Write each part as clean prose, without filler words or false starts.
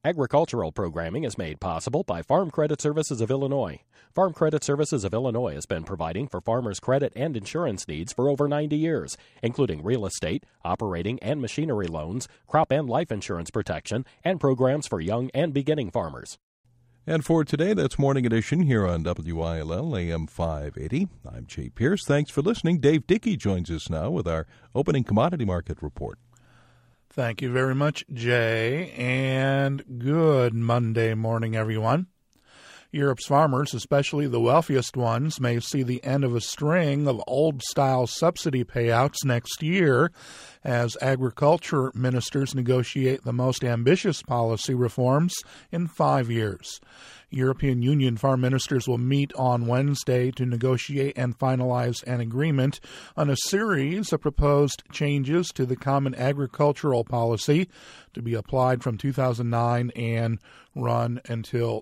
Agricultural programming is made possible by Farm Credit Services of Illinois. Farm Credit Services of Illinois has been providing for farmers' credit and insurance needs for over 90 years, including real estate, operating and machinery loans, crop and life insurance protection, and programs for young and beginning farmers. And for today, that's Morning Edition here on WILL AM 580. I'm Jay Pierce. Thanks for listening. Dave Dickey joins us now with our opening commodity market report. Thank you very much, Jay, and good Monday morning, everyone. Europe's farmers, especially the wealthiest ones, may see the end of a string of old-style subsidy payouts next year as agriculture ministers negotiate the most ambitious policy reforms in 5 years. European Union farm ministers will meet on Wednesday to negotiate and finalize an agreement on a series of proposed changes to the Common Agricultural Policy to be applied from 2009 and run until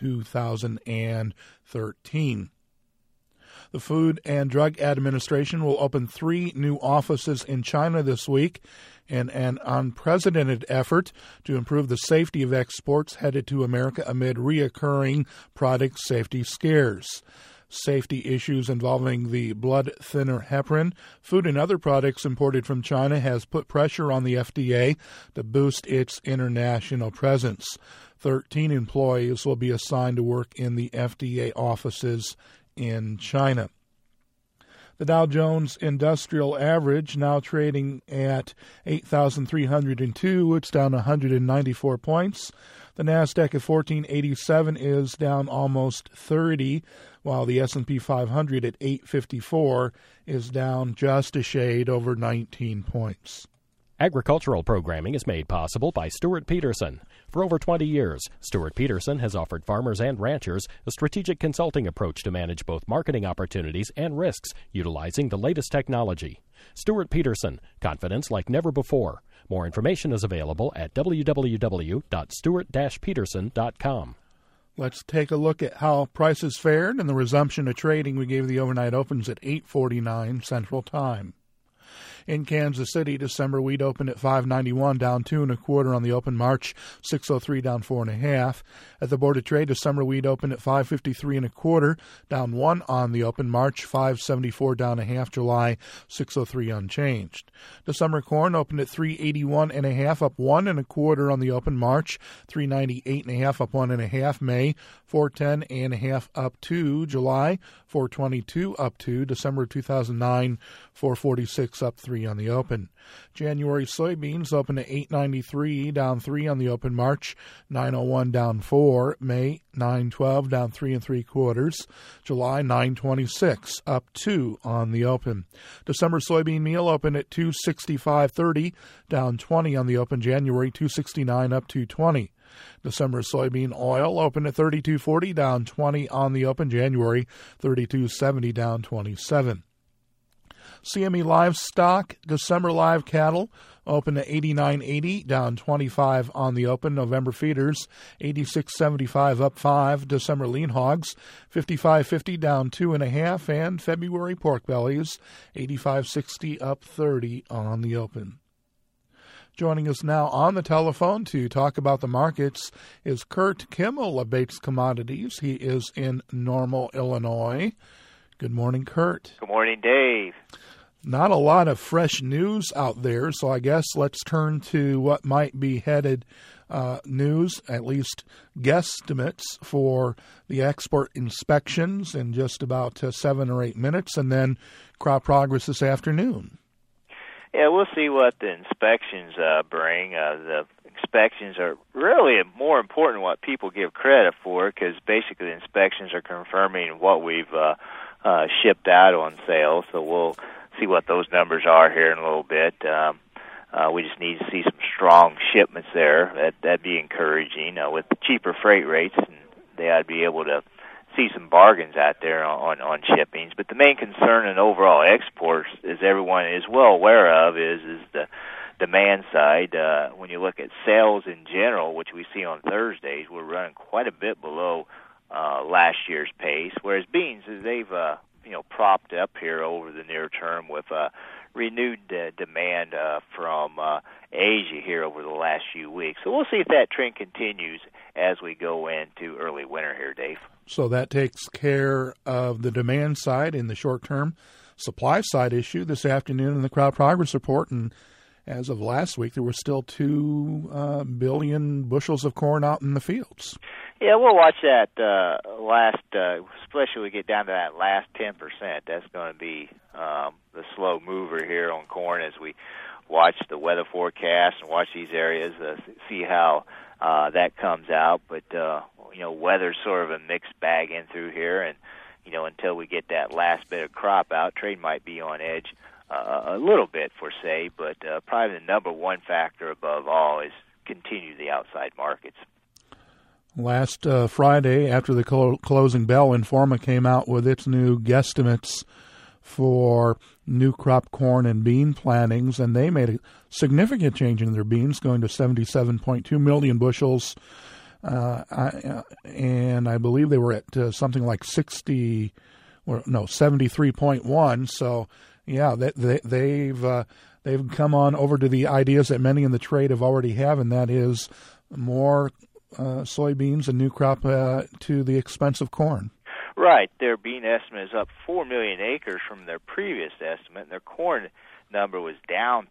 2013. The Food and Drug Administration will open 3 new offices in China this week in an unprecedented effort to improve the safety of exports headed to America amid reoccurring product safety scares. Safety issues involving the blood thinner heparin, food and other products imported from China has put pressure on the FDA to boost its international presence. 13 employees will be assigned to work in the FDA offices in China. The Dow Jones Industrial Average now trading at 8,302. It's down 194 points. The Nasdaq at 1487 is down almost 30, while the S&P 500 at 854 is down just a shade over 19 points. Agricultural programming is made possible by Stuart Peterson. For over 20 years, Stuart Peterson has offered farmers and ranchers a strategic consulting approach to manage both marketing opportunities and risks utilizing the latest technology. Stuart Peterson, confidence like never before. More information is available at www.stuart-peterson.com. Let's take a look at how prices fared and the resumption of trading. We gave the overnight opens at 8:49 Central Time. In Kansas City, December wheat opened at $5.91, down 2 1/4 on the open. March 6.03, down 4 1/2. At the Board of Trade, December wheat opened at $5.53 1/4, down 1 on the open. March 5.74, down 1/2. July 6.03, unchanged. December corn opened at $3.81 1/2, up 1 1/4 on the open. March 3.98 1/2, up 1 1/2. May 4.10 1/2, up 2. July 4.22, up 2. December 2009 4.46, up 3 on the open. January soybeans opened at $8.93, down 3 on the open. March 9.01, down 4. May 9.12, down 3 3/4. July 9.26, up 2 on the open. December soybean meal opened at $265.30, down 20 on the open. January 269, up 2.20. December soybean oil opened at $32.40, down 20 on the open. January 32.70, down 27. CME livestock, December live cattle opened at $89.80, down 25 on the open. November feeders, $86.75, up 5. December lean hogs, $55.50, down 2 1/2. And February pork bellies, $85.60, up 30 on the open. Joining us now on the telephone to talk about the markets is Kurt Kimmel of Bates Commodities. He is in Normal, Illinois. Good morning, Kurt. Good morning, Dave. Not a lot of fresh news out there, so I guess let's turn to what might be headed news, at least guesstimates for the export inspections in just about 7 or 8 minutes, and then crop progress this afternoon. Yeah, we'll see what the inspections bring. The inspections are really more important than what people give credit for, because basically the inspections are confirming what we've shipped out on sales, so we'll see what those numbers are here in a little bit. We just need to see some strong shipments there. That'd be encouraging. With the cheaper freight rates, they ought to be able to see some bargains out there on shippings. But the main concern in overall exports, as everyone is well aware of, is the demand side. When you look at sales in general, which we see on Thursdays, we're running quite a bit below last year's pace, whereas beans, they've propped up here over the near term with renewed demand from Asia here over the last few weeks. So we'll see if that trend continues as we go into early winter here, Dave. So that takes care of the demand side in the short term. Supply side issue this afternoon in the crop progress report, and as of last week, there were still 2 billion bushels of corn out in the fields. Yeah, we'll watch that especially when we get down to that last 10%. That's going to be the slow mover here on corn as we watch the weather forecast and watch these areas, see how that comes out. But, weather's sort of a mixed bag in through here, and, until we get that last bit of crop out, trade might be on edge a little bit for say, but probably the number one factor above all is continue the outside markets. Last Friday, after the closing bell, Informa came out with its new guesstimates for new crop corn and bean plantings, and they made a significant change in their beans, going to 77.2 million bushels, and I believe they were at something like 73.1. So, yeah, they've come on over to the ideas that many in the trade have already have, and that is more soybeans and new crop to the expense of corn. Right. Their bean estimate is up 4 million acres from their previous estimate, and their corn number was down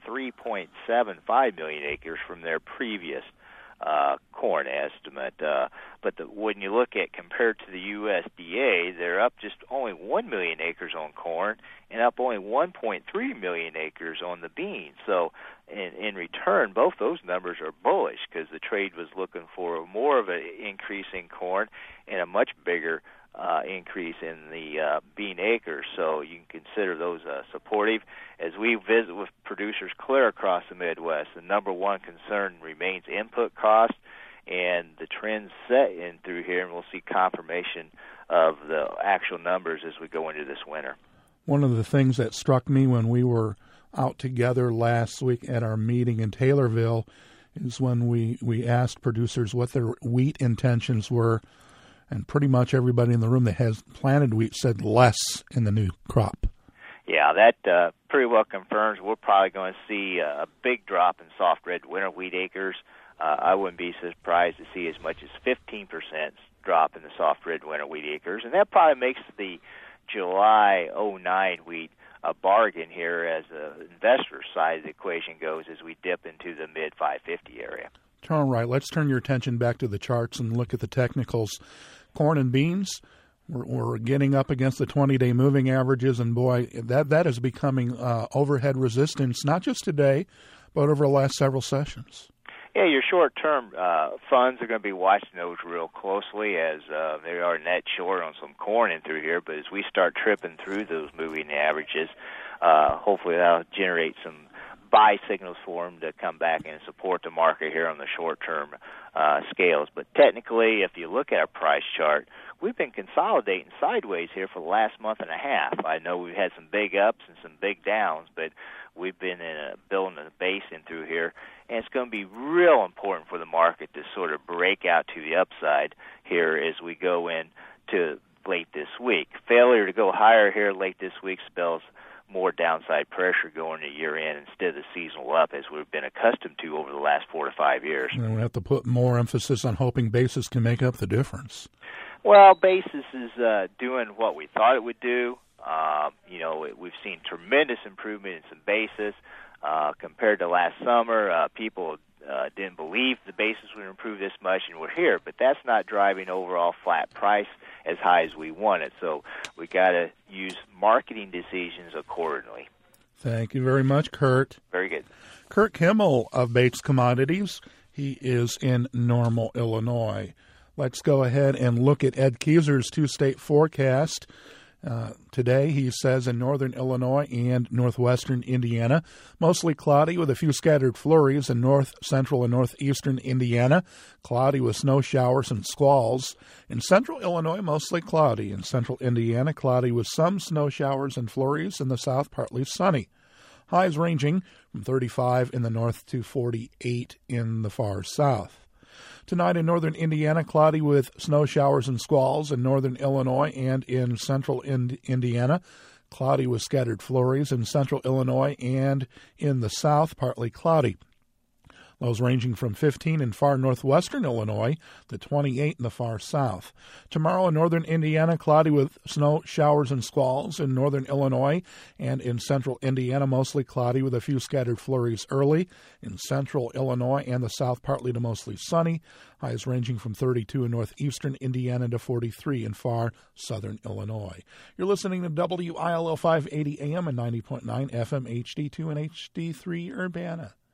3.75 million acres from their previous corn estimate. But when you look at compared to the USDA, they're up just only 1 million acres on corn and up only 1.3 million acres on the beans. So in return, both those numbers are bullish because the trade was looking for more of an increase in corn and a much bigger increase in the bean acres. So you can consider those supportive. As we visit with producers clear across the Midwest, the number one concern remains input cost, and the trends set in through here, and we'll see confirmation of the actual numbers as we go into this winter. One of the things that struck me when we were out together last week at our meeting in Taylorville is when we asked producers what their wheat intentions were, and pretty much everybody in the room that has planted wheat said less in the new crop. Yeah, that pretty well confirms we're probably going to see a big drop in soft red winter wheat acres. I wouldn't be surprised to see as much as 15% drop in the soft red winter wheat acres, and that probably makes the July 09 wheat a bargain here as the investor side of the equation goes as we dip into the mid-550 area. All right, let's turn your attention back to the charts and look at the technicals. Corn and beans, we're getting up against the 20-day moving averages, and boy, that is becoming overhead resistance, not just today, but over the last several sessions. Yeah, your short-term funds are going to be watching those real closely as they are net short on some corn in through here, but as we start tripping through those moving averages, hopefully that'll generate some buy signals for them to come back and support the market here on the short-term scales. But technically, if you look at our price chart, we've been consolidating sideways here for the last month and a half. I know we've had some big ups and some big downs, but we've been building a base in through here, and it's going to be real important for the market to sort of break out to the upside here as we go into late this week. Failure to go higher here late this week spells more downside pressure going to year-end instead of the seasonal up as we've been accustomed to over the last 4 to 5 years. And we have to put more emphasis on hoping basis can make up the difference. Well, basis is doing what we thought it would do. We've seen tremendous improvement in some basis compared to last summer. People didn't believe the basis would improve this much, and we're here. But that's not driving overall flat price as high as we want it. So we got to use marketing decisions accordingly. Thank you very much, Kurt. Very good. Kurt Kimmel of Bates Commodities. He is in Normal, Illinois. Let's go ahead and look at Ed Kieser's two-state forecast. Today, he says in northern Illinois and northwestern Indiana, mostly cloudy with a few scattered flurries in north, central, and northeastern Indiana, cloudy with snow showers and squalls. In central Illinois, mostly cloudy. In central Indiana, cloudy with some snow showers and flurries. In the south, partly sunny. Highs ranging from 35 in the north to 48 in the far south. Tonight in northern Indiana, cloudy with snow showers and squalls. In northern Illinois and in central Indiana, Cloudy with scattered flurries in central Illinois and in the south, partly cloudy. Lows ranging from 15 in far northwestern Illinois to 28 in the far south. Tomorrow in northern Indiana, cloudy with snow showers and squalls. In northern Illinois and in central Indiana, mostly cloudy with a few scattered flurries early. In central Illinois and the south, partly to mostly sunny. Highs ranging from 32 in northeastern Indiana to 43 in far southern Illinois. You're listening to WILL 580 AM and 90.9 FM HD2 and HD3 Urbana.